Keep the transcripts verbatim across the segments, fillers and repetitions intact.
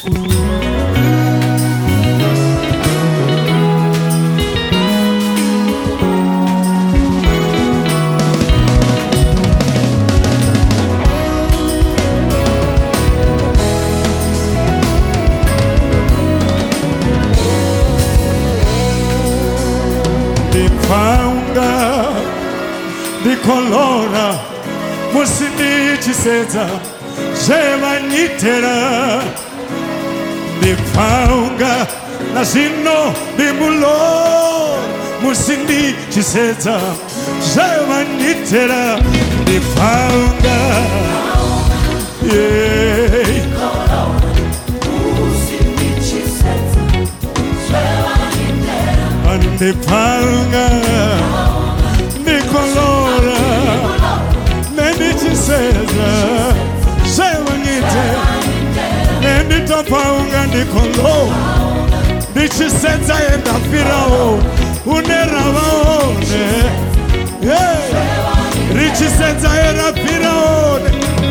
Ndipanga ndikolora musindichisedza zvevanyitera ndipanga nazvino ndimulo musindichisedza zvevanyitera ndipanga yeah. Ndipanga ndikolora nendichisedza zvevanyitera nenditopanga ndikolora ndichisedza endafirawo uneravaone richisedza erafiraone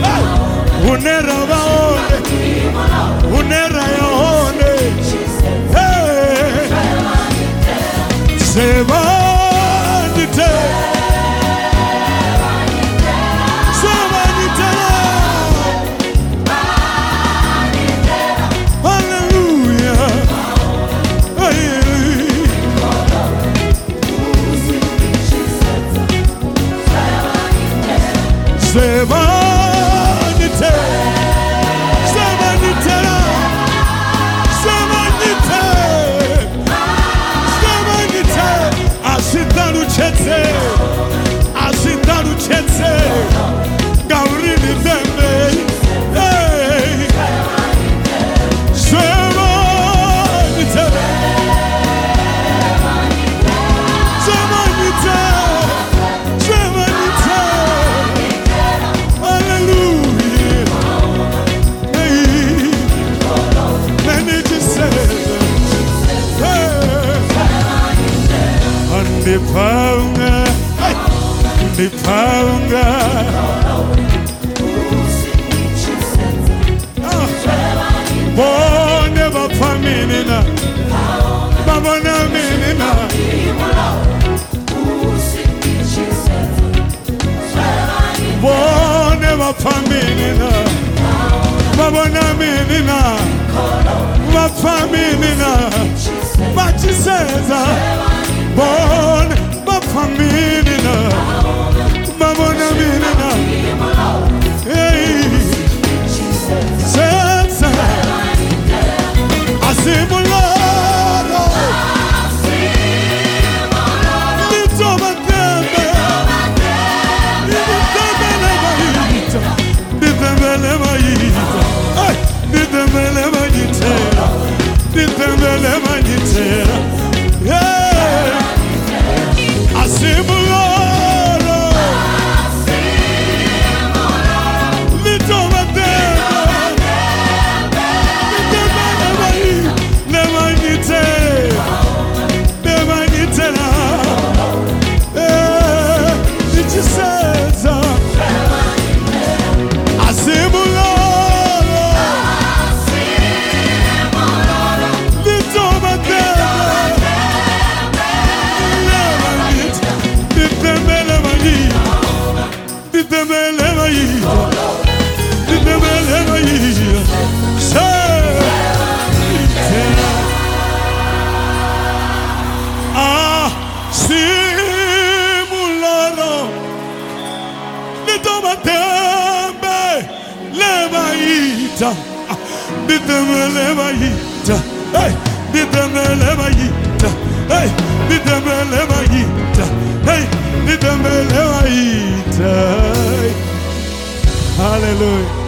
uneravaone unerayaone Sevanyite, Sevanyitera, Hallelujah, Sevanyite, Sevanyitera, Sevanyite. Ashinda luchetse, ashinda luchetse, gaurini deme, hey, Sevanyite, Sevanyite, Sevanyite, Hallelujah, hey, nendichisedza, Ndipanga, ndipanga, bone bafaminina, babona minina, bone bafaminina, babona minina, bafaminina, bachisedza. Born bafaminina, babona minina, hey, senza, asimulado, litomatembe, litemele maita, litemele maita, ay, litemele maita, litemele maita, yeah. Asimulado, litomatembe, litemele maita, lemanyite, lemanyitela, eh, lichisedza, asimulado, litomatembe. Ah, simularo, litomatembe, levaita, diteme levaita, hey, diteme levaita, hey, diteme levaita, hey, diteme levaita. Hallelujah.